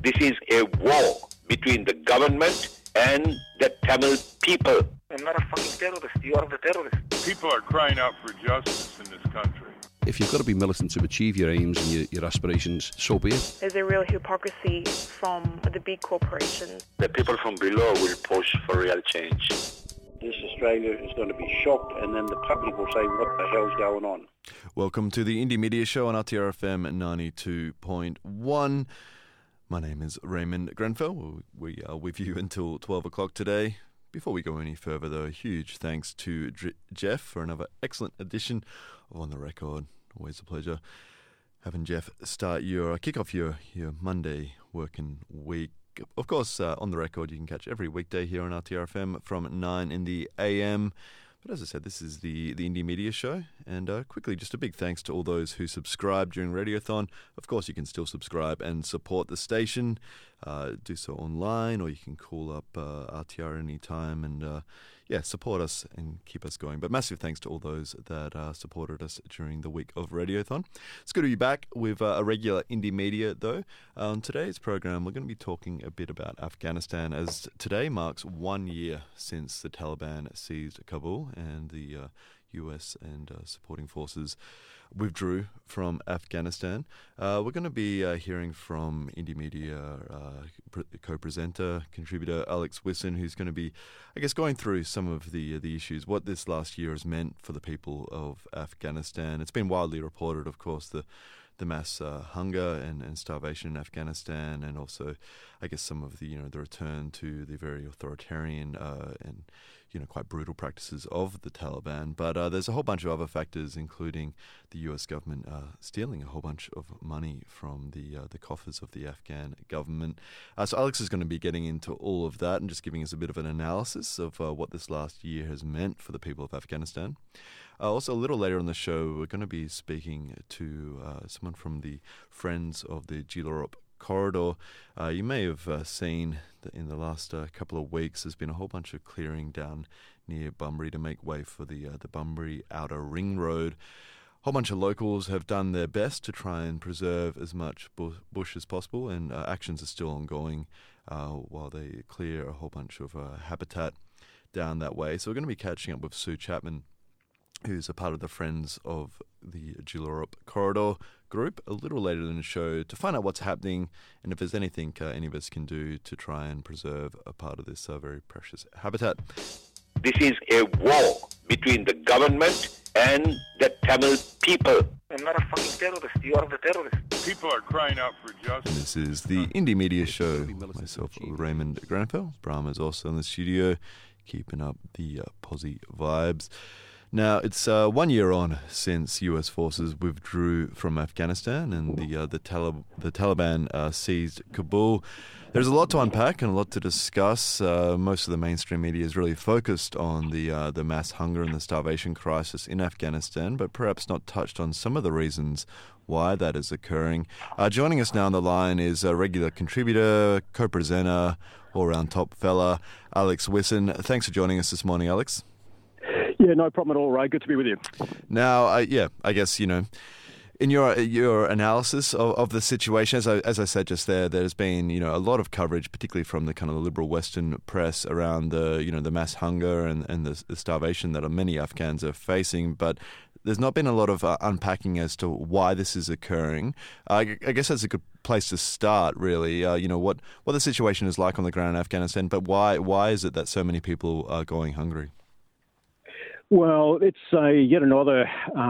This is a war between the government and the Tamil people. I'm not a fucking terrorist. You are the terrorist. People are crying out for justice in this country. If you've got to be militant to achieve your aims and your aspirations, so be it. There's a real hypocrisy from the big corporations. The people from below will push for real change. This Australia is going to be shocked, and then the public will say, what the hell's going on? Welcome to the Indie Media Show on RTRFM 92.1. My name is Raymond Grenfell. We are with you until 12 o'clock today. Before we go any further, though, a huge thanks to Jeff for another excellent edition of On The Record. Always a pleasure having Jeff kick off your Monday working week. Of course, On The Record you can catch every weekday here on RTRFM from 9 in the AM. But as I said, this is the Indie Media Show. And quickly, just a big thanks to all those who subscribed during Radiothon. Of course, you can still subscribe and support the station. Do so online, or you can call up RTR anytime and support us and keep us going. But massive thanks to all those that supported us during the week of Radiothon. It's good to be back with a regular Indie Media, though. On today's program, we're going to be talking a bit about Afghanistan, as today marks 1 year since the Taliban seized Kabul and the US and supporting forces withdrew from Afghanistan. We're going to be hearing from Indie Media co-presenter, contributor Alex Wisson, who's going to be, I guess, going through some of the issues, what this last year has meant for the people of Afghanistan. It's been widely reported, of course, the mass hunger and starvation in Afghanistan, and also, I guess, some of the the return to the very authoritarian and quite brutal practices of the Taliban. But there's a whole bunch of other factors, including the US government stealing a whole bunch of money from the coffers of the Afghan government. So Alex is going to be getting into all of that and just giving us a bit of an analysis of what this last year has meant for the people of Afghanistan. Also, a little later in the show, we're going to be speaking to someone from the Friends of the Jilorup Corridor. You may have seen that in the last couple of weeks there's been a whole bunch of clearing down near Bunbury to make way for the Bunbury Outer Ring Road. A whole bunch of locals have done their best to try and preserve as much bush as possible, and actions are still ongoing while they clear a whole bunch of habitat down that way. So we're going to be catching up with Sue Chapman, who's a part of the Friends of the Jilorup Corridor group, a little later in the show, to find out what's happening and if there's anything any of us can do to try and preserve a part of this very precious habitat. This is a war between the government and the Tamil people. I'm not a fucking terrorist. You are the terrorist. People are crying out for justice. This is the Indie Media Show. Myself, Raymond Grenfell. Brahma's also in the studio, keeping up the posse vibes. Now, it's 1 year on since US forces withdrew from Afghanistan and the Taliban seized Kabul. There's a lot to unpack and a lot to discuss. Most of the mainstream media is really focused on the mass hunger and the starvation crisis in Afghanistan, but perhaps not touched on some of the reasons why that is occurring. Joining us now on the line is a regular contributor, co-presenter, all-round top fella, Alex Wisson. Thanks for joining us this morning, Alex. Yeah, no problem at all, Ray. Good to be with you. Now, I guess, in your analysis of the situation, as I said just there's been, a lot of coverage, particularly from the kind of the liberal Western press around the mass hunger and the starvation that many Afghans are facing, but there's not been a lot of unpacking as to why this is occurring. I guess that's a good place to start, really. What the situation is like on the ground in Afghanistan, but why is it that so many people are going hungry? Well, it's yet another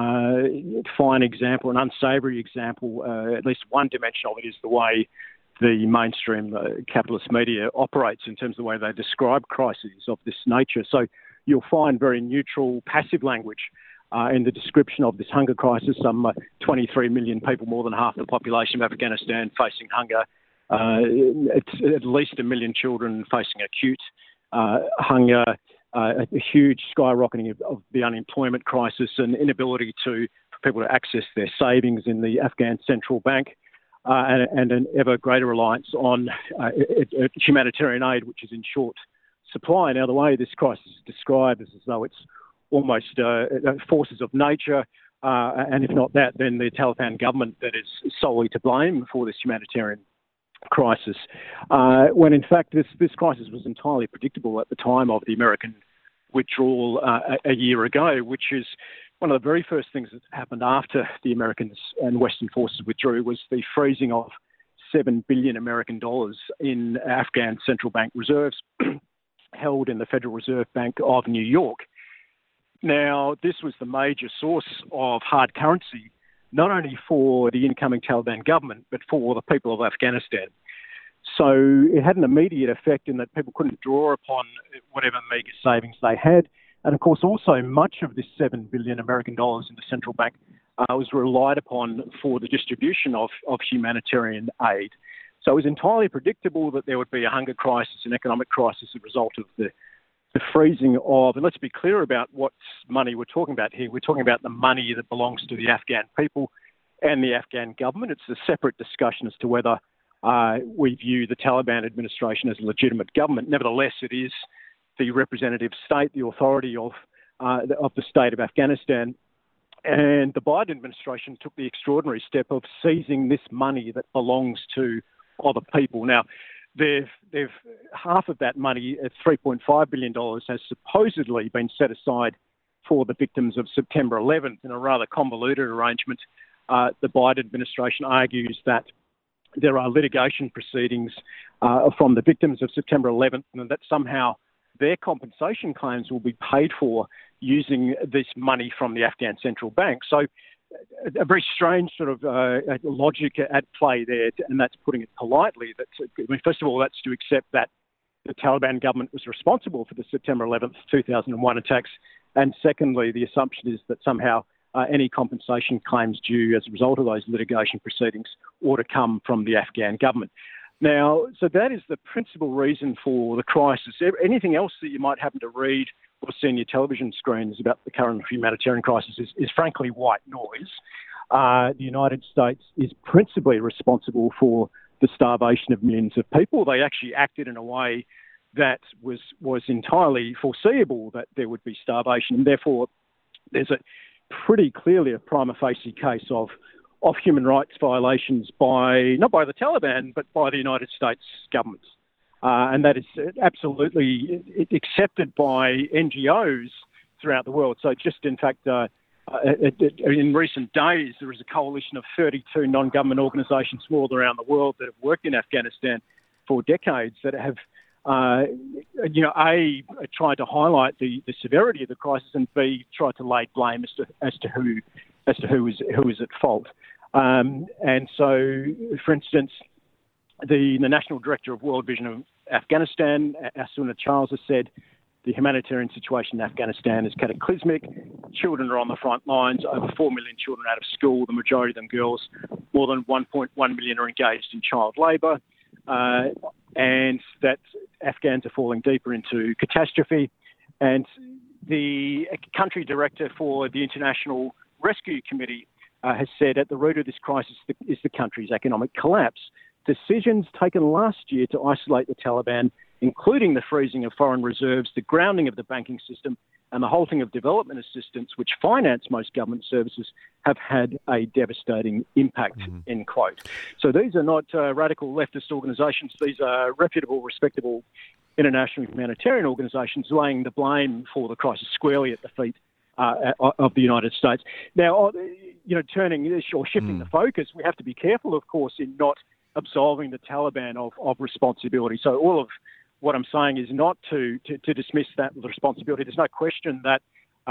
fine example, an unsavoury example. At least one dimension of it is the way the mainstream capitalist media operates in terms of the way they describe crises of this nature. So you'll find very neutral, passive language in the description of this hunger crisis. Some 23 million people, more than half the population of Afghanistan, facing hunger. It's at least 1 million children facing acute hunger. A huge skyrocketing of the unemployment crisis and inability for people to access their savings in the Afghan central bank, and an ever greater reliance on humanitarian aid, which is in short supply. Now, the way this crisis is described is as though it's almost forces of nature, and if not that, then the Taliban government that is solely to blame for this humanitarian crisis, when in fact this crisis was entirely predictable at the time of the American withdrawal a year ago, which is one of the very first things that happened after the Americans and Western forces withdrew was the freezing of $7 billion American dollars in Afghan central bank reserves held in the Federal Reserve Bank of New York. Now, this was the major source of hard currency, not only for the incoming Taliban government, but for the people of Afghanistan. So it had an immediate effect in that people couldn't draw upon whatever meagre savings they had. And of course, also much of this $7 billion American dollars in the central bank was relied upon for the distribution of humanitarian aid. So it was entirely predictable that there would be a hunger crisis, an economic crisis as a result of the freezing of, and let's be clear about what money we're talking about here. We're talking about the money that belongs to the Afghan people and the Afghan government. It's a separate discussion as to whether we view the Taliban administration as a legitimate government. Nevertheless, it is the representative state, the authority of the state of Afghanistan. And the Biden administration took the extraordinary step of seizing this money that belongs to other people. Now, they've half of that money, $3.5 billion, has supposedly been set aside for the victims of September 11th in a rather convoluted arrangement. The Biden administration argues that there are litigation proceedings from the victims of September 11th and that somehow their compensation claims will be paid for using this money from the Afghan central bank. So a very strange sort of logic at play there, and that's putting it politely. First of all, that's to accept that the Taliban government was responsible for the September 11th, 2001 attacks, and secondly, the assumption is that somehow any compensation claims due as a result of those litigation proceedings ought to come from the Afghan government. Now, so that is the principal reason for the crisis. Anything else that you might happen to read or see on your television screens about the current humanitarian crisis is frankly white noise. The United States is principally responsible for the starvation of millions of people. They actually acted in a way that was entirely foreseeable that there would be starvation, and therefore there's a pretty clearly a prima facie case of human rights violations not by the Taliban, but by the United States government. And that is absolutely accepted by NGOs throughout the world. So just in fact, in recent days, there is a coalition of 32 non-government organisations from all around the world that have worked in Afghanistan for decades that have, tried to highlight the severity of the crisis, and B, tried to lay blame as to who is at fault. And so, for instance, the National Director of World Vision of Afghanistan, Asuna Charles, has said the humanitarian situation in Afghanistan is cataclysmic. Children are on the front lines. Over 4 million children out of school, the majority of them girls. More than 1.1 million are engaged in child labour. And that Afghans are falling deeper into catastrophe. And the country director for the International Rescue Committee has said at the root of this crisis is the country's economic collapse. Decisions taken last year to isolate the Taliban, including the freezing of foreign reserves, the grounding of the banking system, and the halting of development assistance, which finance most government services, have had a devastating impact, end quote. So these are not radical leftist organisations. These are reputable, respectable international humanitarian organisations laying the blame for the crisis squarely at the feet of the United States. Now, turning this or shifting the focus, we have to be careful, of course, in not absolving the Taliban of responsibility. So all of what I'm saying is not to dismiss that responsibility. There's no question that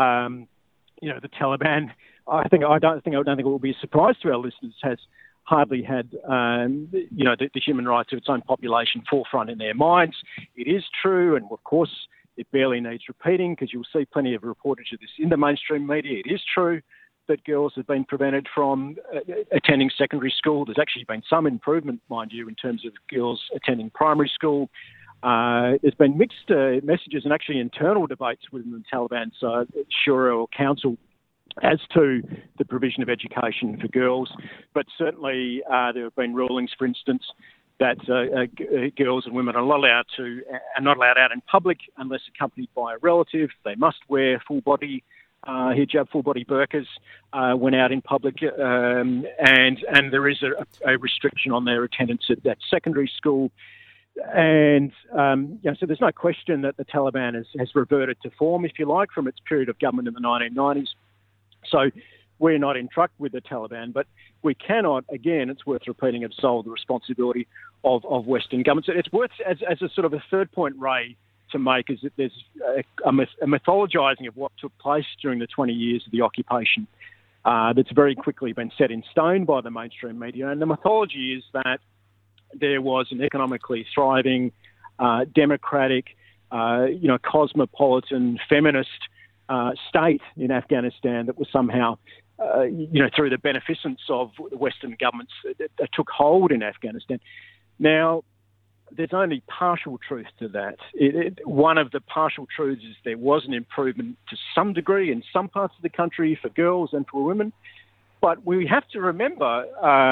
the Taliban. I don't think it will be a surprise to our listeners, has hardly had the human rights of its own population forefront in their minds. It is true, and of course it barely needs repeating, because you'll see plenty of reportage of this in the mainstream media. It is true that girls have been prevented from attending secondary school. There's actually been some improvement, mind you, in terms of girls attending primary school. There's been mixed messages and actually internal debates within the Taliban's Shura or council as to the provision of education for girls. But certainly there have been rulings, for instance, that girls and women are not allowed out in public unless accompanied by a relative. They must wear full body hijab, full-body burqas, went out in public, and there is a restriction on their attendance at secondary school. And so there's no question that the Taliban has reverted to form, if you like, from its period of government in the 1990s. So we're not in truck with the Taliban, but we cannot, again, it's worth repeating, absolve the responsibility of Western governments. It's worth, as a sort of a third point, Ray, to make, is that there's a mythologizing of what took place during the 20 years of the occupation that's very quickly been set in stone by the mainstream media. And the mythology is that there was an economically thriving, democratic, cosmopolitan, feminist state in Afghanistan that was somehow, through the beneficence of Western governments, that took hold in Afghanistan. Now, there's only partial truth to that. One of the partial truths is there was an improvement to some degree in some parts of the country for girls and for women, but we have to remember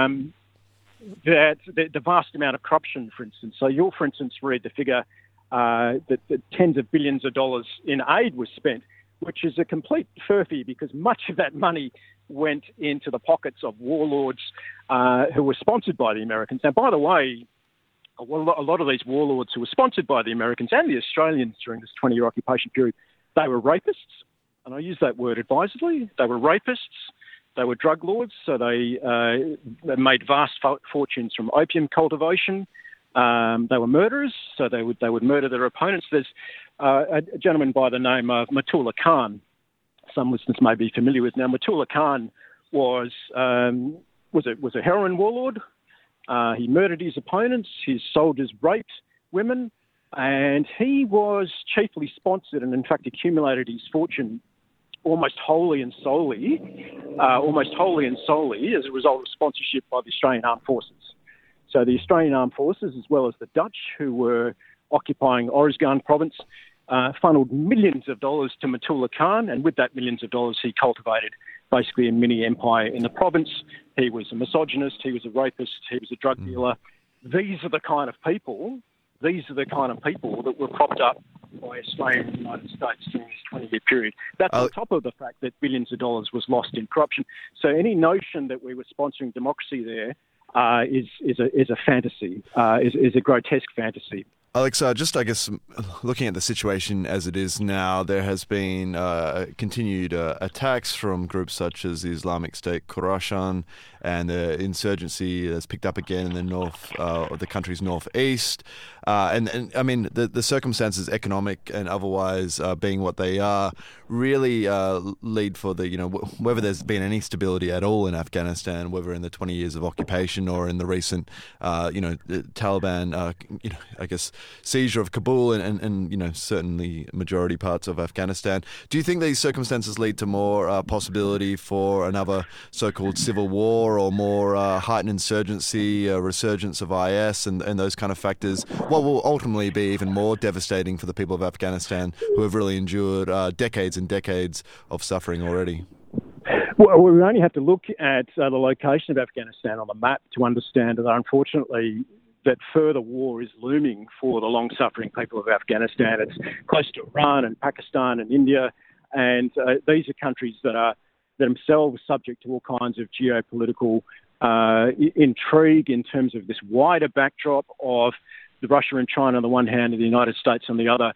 that the vast amount of corruption, for instance. So you'll, for instance, read the figure that tens of billions of dollars in aid was spent, which is a complete furphy because much of that money went into the pockets of warlords who were sponsored by the Americans. Now, by the way, a lot of these warlords who were sponsored by the Americans and the Australians during this 20-year occupation period, they were rapists, and I use that word advisedly. They were rapists. They were drug lords, so they made vast fortunes from opium cultivation. They were murderers, so they would murder their opponents. There's a gentleman by the name of Matullah Khan. Some listeners may be familiar with now. Matullah Khan was a heroin warlord. He murdered his opponents. His soldiers raped women, and he was chiefly sponsored and, in fact, accumulated his fortune almost wholly and solely as a result of sponsorship by the Australian Armed Forces. So the Australian Armed Forces, as well as the Dutch, who were occupying Oruzgan province, funneled millions of dollars to Matullah Khan, and with that millions of dollars, he cultivated basically a mini empire in the province. He was a misogynist, he was a rapist, he was a drug dealer. These are the kind of people that were propped up by Australia and the United States during this 20-year period. That's on top of the fact that billions of dollars was lost in corruption. So any notion that we were sponsoring democracy there is a fantasy, is a grotesque fantasy. Alex, just I guess looking at the situation as it is now, there has been continued attacks from groups such as the Islamic State Khorasan, and the insurgency has picked up again in the north of the country's northeast. And I mean, the circumstances, economic and otherwise, being what they are, really lead for the, whether there's been any stability at all in Afghanistan, whether in the 20 years of occupation or in the recent, Taliban, I guess, seizure of Kabul and certainly majority parts of Afghanistan. Do you think these circumstances lead to more possibility for another so-called civil war or more heightened insurgency, resurgence of IS and those kind of factors? What will ultimately be even more devastating for the people of Afghanistan who have really endured decades and decades of suffering already? Well, we only have to look at the location of Afghanistan on the map to understand that, unfortunately, that further war is looming for the long-suffering people of Afghanistan. It's close to Iran and Pakistan and India, and these are countries that are themselves subject to all kinds of geopolitical intrigue in terms of this wider backdrop of the Russia and China on the one hand and the United States on the other,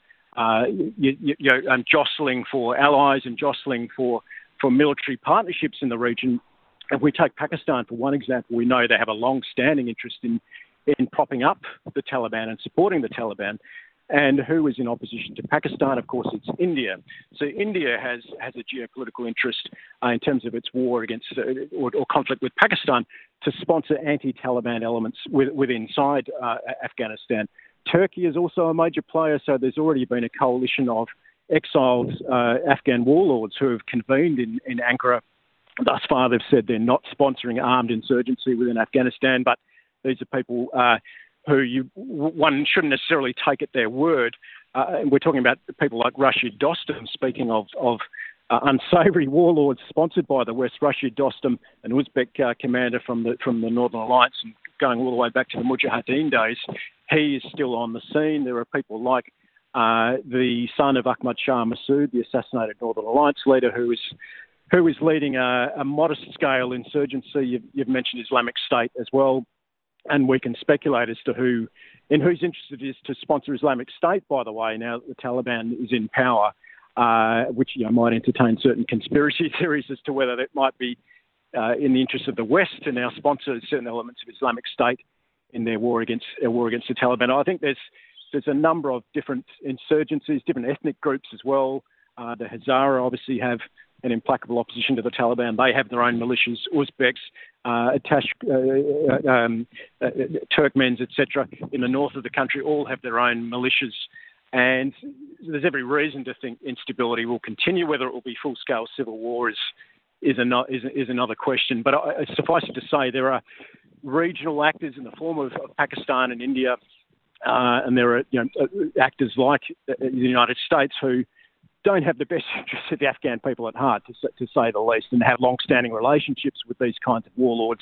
jostling for allies and jostling for military partnerships in the region. If we take Pakistan for one example, we know they have a long-standing interest in propping up the Taliban and supporting the Taliban. And who is in opposition to Pakistan? Of course, it's India. So India has a geopolitical interest in terms of its war against or conflict with Pakistan to sponsor anti-Taliban elements inside Afghanistan. Turkey is also a major player, so there's already been a coalition of exiled Afghan warlords who have convened in Ankara. Thus far, they've said they're not sponsoring armed insurgency within Afghanistan, but these are people who one shouldn't necessarily take at their word. And we're talking about people like Rashid Dostum, speaking of unsavoury warlords sponsored by the West. Rashid Dostum, an Uzbek commander from the Northern Alliance and going all the way back to the Mujahideen days, he is still on the scene. There are people like the son of Ahmad Shah Massoud, the assassinated Northern Alliance leader, who is leading a modest-scale insurgency. You've mentioned Islamic State as well, and we can speculate as to whose interest it is to sponsor Islamic State, by the way, now that the Taliban is in power, which might entertain certain conspiracy theories as to whether that might be in the interest of the West to now sponsor certain elements of Islamic State in their war against the Taliban. I think there's a number of different insurgencies, different ethnic groups as well. The Hazara obviously have an implacable opposition to the Taliban. They have their own militias. Uzbeks, Turkmens, etc., in the north of the country all have their own militias. And there's every reason to think instability will continue. Whether it will be full-scale civil war is another question. But suffice it to say, there are regional actors in the form of Pakistan and India, and there are actors like the United States who don't have the best interests of the Afghan people at heart, to say the least, and have long-standing relationships with these kinds of warlords.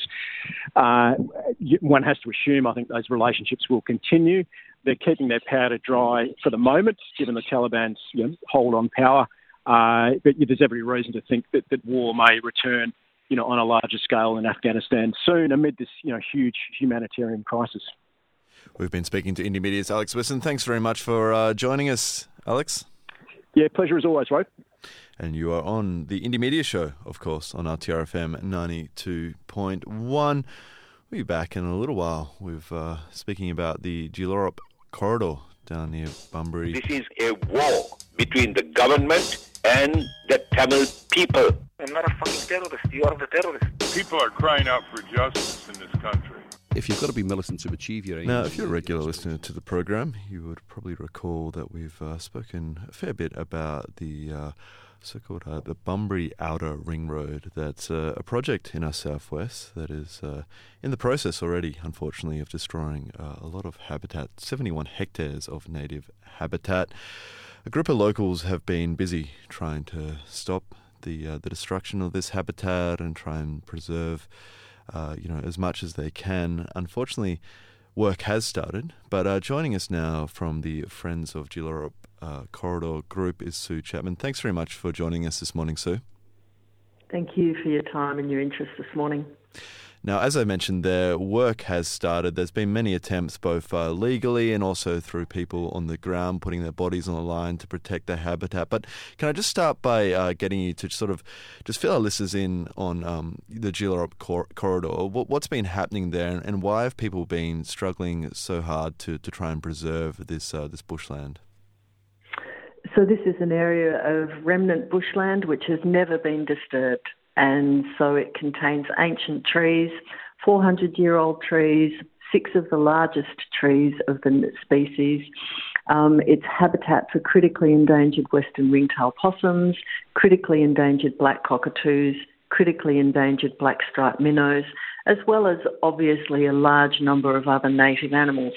One has to assume, I think, those relationships will continue. They're keeping their powder dry for the moment, given the Taliban's hold on power. But there's every reason to think that war may return, on a larger scale in Afghanistan soon, amid this, huge humanitarian crisis. We've been speaking to Indie Media's Alex Wisson. Thanks very much for joining us, Alex. Yeah, pleasure as always, Ro. And you are on the Indie Media Show, of course, on RTRFM 92.1. We'll be back in a little while. We're speaking about the Jilorop corridor down near Bunbury. This is a war between the government and the Tamil people. I'm not a fucking terrorist. You are the terrorist. People are crying out for justice in this country. If you've got to be militant to achieve your aims... Now, if you're a regular listener to the program, you would probably recall that we've spoken a fair bit about the so-called the Bunbury Outer Ring Road. That's a project in our southwest that is in the process already, unfortunately, of destroying a lot of habitat, 71 hectares of native habitat. A group of locals have been busy trying to stop the destruction of this habitat and try and preserve as much as they can. Unfortunately, work has started, but joining us now from the Friends of Jilorop Corridor group is Sue Chapman. Thanks very much for joining us this morning, Sue. Thank you for your time and your interest this morning. Now, as I mentioned there, work has started. There's been many attempts, both legally and also through people on the ground putting their bodies on the line to protect their habitat. But can I just start by getting you to sort of just fill our listeners in on the Jilorop corridor? What's been happening there, and why have people been struggling so hard to try and preserve this bushland? So this is an area of remnant bushland which has never been disturbed. And so it contains ancient trees, 400-year-old trees, 6 of the largest trees of the species. It's habitat for critically endangered western ringtail possums, critically endangered black cockatoos, critically endangered black-striped minnows, as well as obviously a large number of other native animals.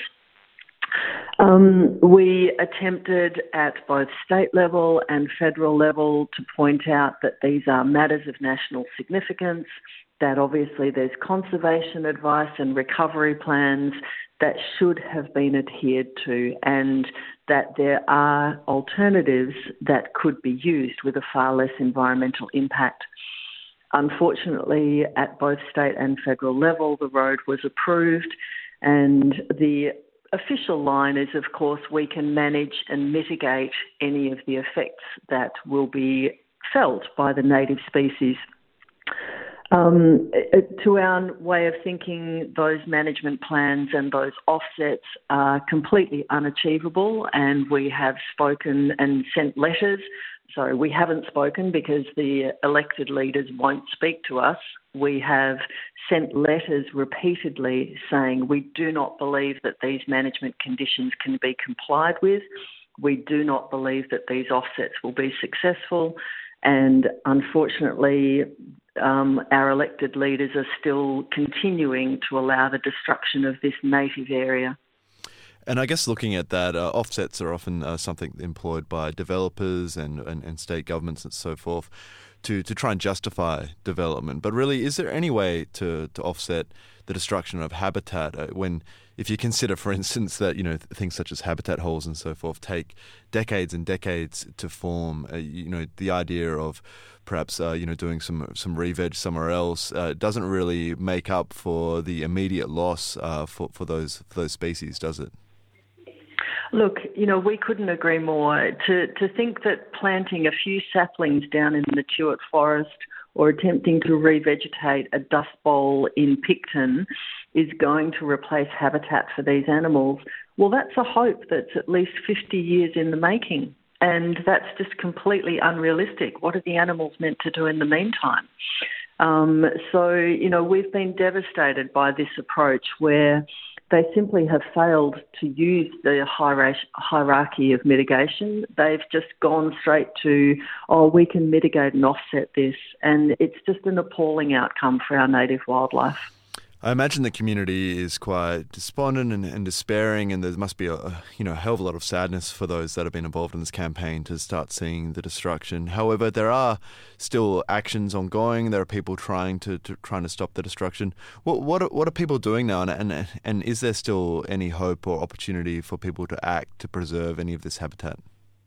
We attempted at both state level and federal level to point out that these are matters of national significance, that obviously there's conservation advice and recovery plans that should have been adhered to, and that there are alternatives that could be used with a far less environmental impact. Unfortunately, at both state and federal level, the road was approved, and the official line is, of course, we can manage and mitigate any of the effects that will be felt by the native species. To our way of thinking, those management plans and those offsets are completely unachievable, and we have spoken and sent letters. Sorry, we haven't spoken because the elected leaders won't speak to us. We have sent letters repeatedly saying we do not believe that these management conditions can be complied with. We do not believe that these offsets will be successful. And unfortunately, our elected leaders are still continuing to allow the destruction of this native area. And I guess looking at that, offsets are often something employed by developers and state governments and so forth to try and justify development. But really, is there any way to offset the destruction of habitat if you consider, for instance, that things such as habitat holes and so forth take decades and decades to form? The idea of perhaps doing some re-veg somewhere else doesn't really make up for the immediate loss for those species, does it? Look, we couldn't agree more. To think that planting a few saplings down in the Tuart Forest or attempting to revegetate a dust bowl in Picton is going to replace habitat for these animals, well, that's a hope that's at least 50 years in the making. And that's just completely unrealistic. What are the animals meant to do in the meantime? We've been devastated by this approach where they simply have failed to use the hierarchy of mitigation. They've just gone straight to, we can mitigate and offset this. And it's just an appalling outcome for our native wildlife. I imagine the community is quite despondent and despairing, and there must be a hell of a lot of sadness for those that have been involved in this campaign to start seeing the destruction. However, there are still actions ongoing. There are people trying to stop the destruction. What are people doing now, and is there still any hope or opportunity for people to act to preserve any of this habitat?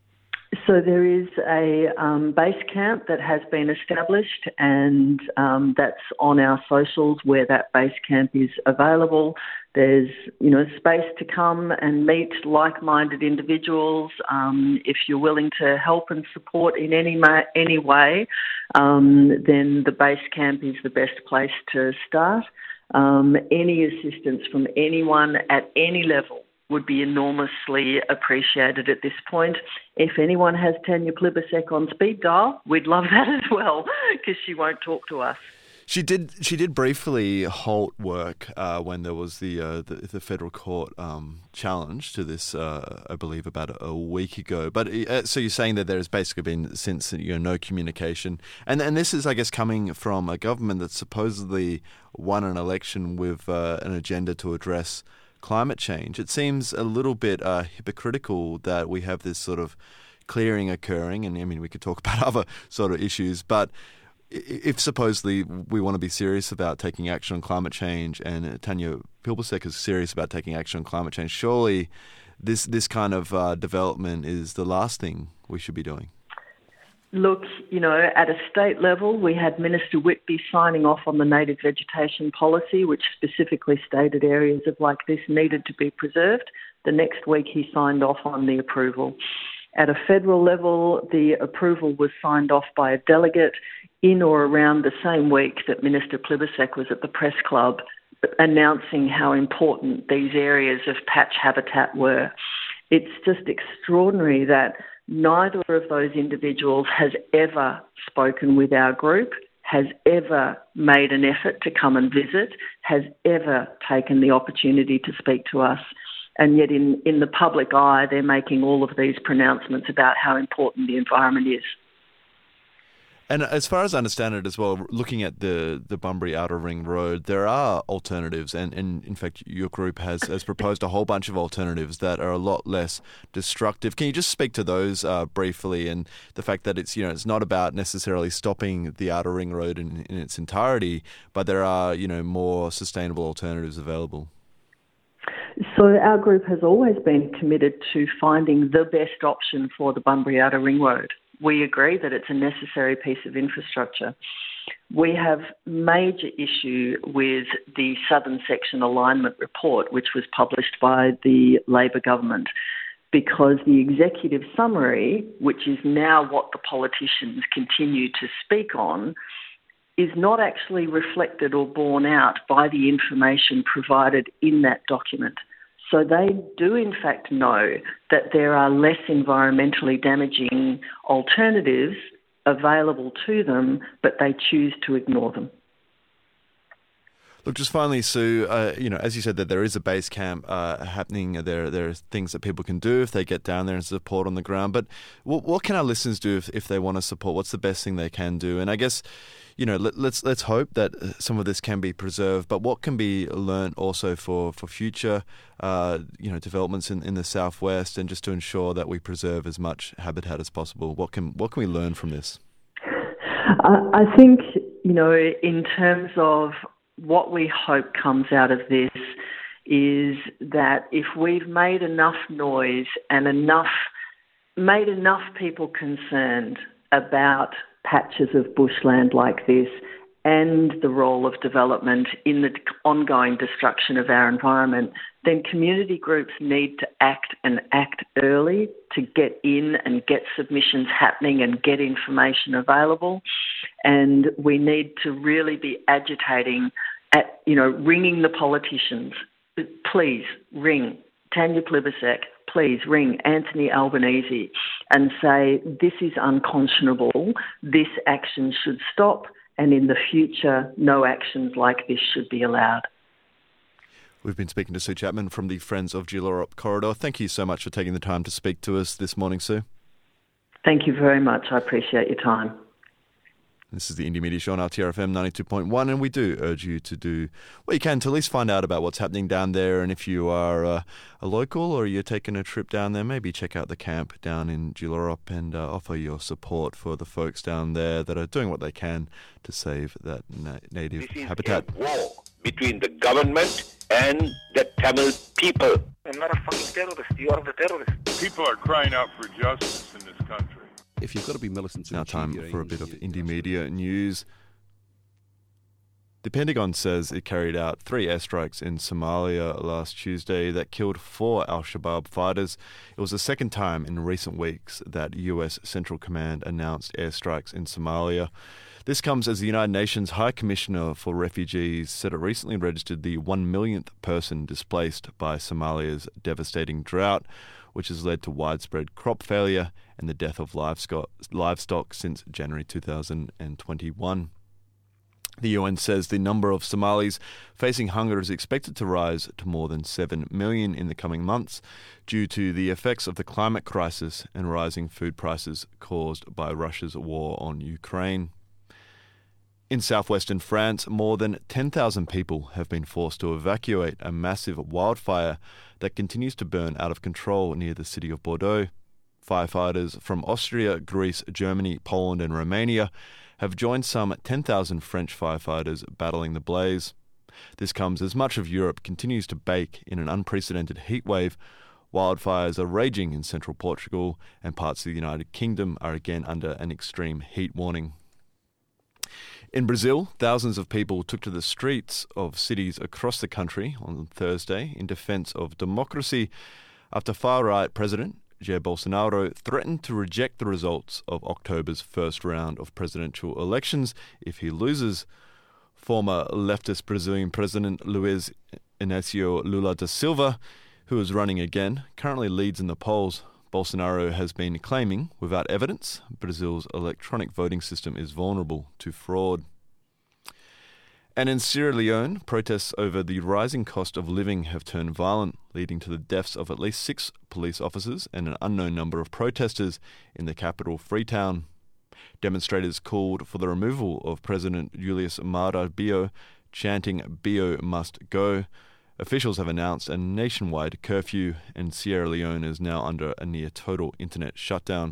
So there is a base camp that has been established, and that's on our socials where that base camp is available. There's space to come and meet like-minded individuals. If you're willing to help and support in any way, then the base camp is the best place to start. Any assistance from anyone at any level would be enormously appreciated at this point. If anyone has Tanya Plibersek on speed dial, we'd love that as well, because she won't talk to us. She did briefly halt work when there was the federal court challenge to this, I believe, about a week ago. But so you're saying that there has basically been since no communication, and this is, I guess, coming from a government that supposedly won an election with an agenda to address climate change. It seems a little bit hypocritical that we have this sort of clearing occurring, and I mean we could talk about other sort of issues, but if supposedly we want to be serious about taking action on climate change, and Tanya Plibersek is serious about taking action on climate change, surely this kind of development is the last thing we should be doing. Look, at a state level, we had Minister Whitby signing off on the native vegetation policy, which specifically stated areas like this needed to be preserved. The next week, he signed off on the approval. At a federal level, the approval was signed off by a delegate in or around the same week that Minister Plibersek was at the press club announcing how important these areas of patch habitat were. It's just extraordinary that neither of those individuals has ever spoken with our group, has ever made an effort to come and visit, has ever taken the opportunity to speak to us. And yet in the public eye, they're making all of these pronouncements about how important the environment is. And as far as I understand it as well, looking at the Bunbury Outer Ring Road, there are alternatives, and in fact your group has proposed a whole bunch of alternatives that are a lot less destructive. Can you just speak to those briefly, and the fact that it's not about necessarily stopping the Outer Ring Road in its entirety, but there are more sustainable alternatives available? So our group has always been committed to finding the best option for the Bunbury Outer Ring Road. We agree that it's a necessary piece of infrastructure. We have major issue with the Southern Section Alignment Report, which was published by the Labor government, because the executive summary, which is now what the politicians continue to speak on, is not actually reflected or borne out by the information provided in that document. So they do in fact know that there are less environmentally damaging alternatives available to them, but they choose to ignore them. Look, just finally, Sue, as you said, that there is a base camp happening. There are things that people can do if they get down there and support on the ground. But what can our listeners do if they want to support? What's the best thing they can do? And I guess, let's hope that some of this can be preserved. But what can be learnt also for future, developments in the southwest, and just to ensure that we preserve as much habitat as possible? What can we learn from this? I think, in terms of what we hope comes out of this is that if we've made enough noise and made enough people concerned about patches of bushland like this and the role of development in the ongoing destruction of our environment, then community groups need to act and act early to get in and get submissions happening and get information available. And we need to really be agitating at, ringing the politicians. Please ring Tanya Plibersek, please ring Anthony Albanese and say this is unconscionable, this action should stop, and in the future, no actions like this should be allowed. We've been speaking to Sue Chapman from the Friends of Djulirrup Corridor. Thank you so much for taking the time to speak to us this morning, Sue. Thank you very much. I appreciate your time. This is the Indie Media Show on RTRFM 92.1, and we do urge you to do what you can to at least find out about what's happening down there. And if you are a local or you're taking a trip down there, maybe check out the camp down in Djulirrup and offer your support for the folks down there that are doing what they can to save that native habitat. This is a war between the government and the Tamil people. I'm not a fucking terrorist. You are the terrorist. People are crying out for justice in this country. If you've got to be militant to Now achieve time your for a aims, bit of you indie must- media news. The Pentagon says it carried out 3 airstrikes in Somalia last Tuesday that killed 4 al-Shabaab fighters. It was the second time in recent weeks that US Central Command announced airstrikes in Somalia. This comes as the United Nations High Commissioner for Refugees said it recently registered the 1 millionth person displaced by Somalia's devastating drought, which has led to widespread crop failure and the death of livestock since January 2021. The UN says the number of Somalis facing hunger is expected to rise to more than 7 million in the coming months due to the effects of the climate crisis and rising food prices caused by Russia's war on Ukraine. In southwestern France, more than 10,000 people have been forced to evacuate a massive wildfire that continues to burn out of control near the city of Bordeaux. Firefighters from Austria, Greece, Germany, Poland and Romania have joined some 10,000 French firefighters battling the blaze. This comes as much of Europe continues to bake in an unprecedented heatwave. Wildfires are raging in central Portugal, and parts of the United Kingdom are again under an extreme heat warning. In Brazil, thousands of people took to the streets of cities across the country on Thursday in defense of democracy after far-right President Jair Bolsonaro threatened to reject the results of October's first round of presidential elections if he loses. Former leftist Brazilian President Luiz Inácio Lula da Silva, who is running again, currently leads in the polls. Bolsonaro has been claiming, without evidence, Brazil's electronic voting system is vulnerable to fraud. And in Sierra Leone, protests over the rising cost of living have turned violent, leading to the deaths of at least 6 police officers and an unknown number of protesters in the capital, Freetown. Demonstrators called for the removal of President Julius Maada Bio, chanting "Bio must go." Officials have announced a nationwide curfew, and Sierra Leone is now under a near-total internet shutdown.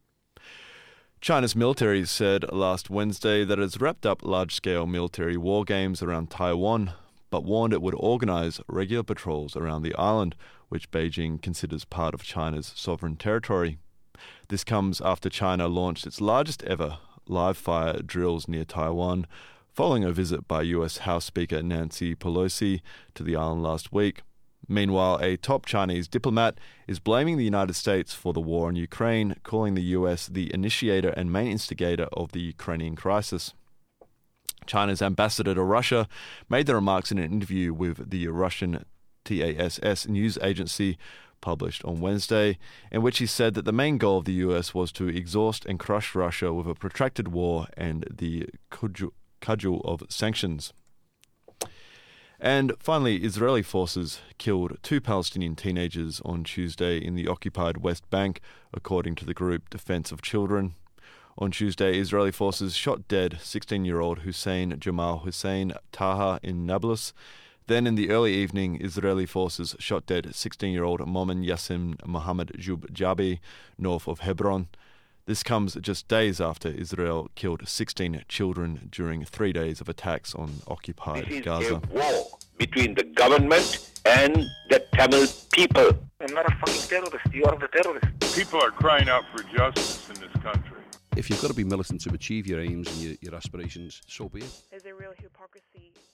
China's military said last Wednesday that it has wrapped up large-scale military war games around Taiwan, but warned it would organize regular patrols around the island, which Beijing considers part of China's sovereign territory. This comes after China launched its largest ever live-fire drills near Taiwan, following a visit by US House Speaker Nancy Pelosi to the island last week. Meanwhile, a top Chinese diplomat is blaming the United States for the war in Ukraine, calling the US the initiator and main instigator of the Ukrainian crisis. China's ambassador to Russia made the remarks in an interview with the Russian TASS news agency published on Wednesday, in which he said that the main goal of the US was to exhaust and crush Russia with a protracted war and the cudgel of sanctions. And finally, Israeli forces killed 2 Palestinian teenagers on Tuesday in the occupied West Bank, according to the group Defense of Children. On Tuesday, Israeli forces shot dead 16-year-old Hussein Jamal Hussein Taha in Nablus. Then in the early evening, Israeli forces shot dead 16-year-old Momen Yassin Mohammed Jub Jabi north of Hebron. This comes just days after Israel killed 16 children during 3 days of attacks on occupied This is Gaza. a war between the government and the Tamil people. I'm not a fucking terrorist. You are the terrorist. People are crying out for justice in this country. If you've got to be militant to achieve your aims and your aspirations, so be it. There's a real hypocrisy